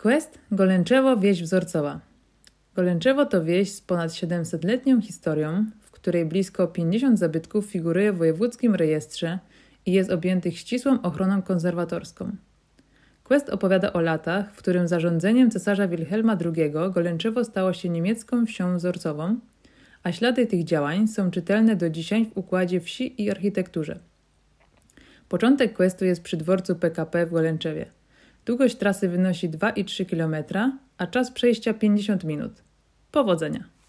Quest Golęczewo – wieś wzorcowa. Golęczewo to wieś z ponad 700-letnią historią, w której blisko 50 zabytków figuruje w wojewódzkim rejestrze i jest objętych ścisłą ochroną konserwatorską. Quest opowiada o latach, w którym zarządzeniem cesarza Wilhelma II Golęczewo stało się niemiecką wsią wzorcową, a ślady tych działań są czytelne do dzisiaj w układzie wsi i architekturze. Początek Questu jest przy dworcu PKP w Golęczewie. Długość trasy wynosi 2,3 km, a czas przejścia 50 minut. Powodzenia!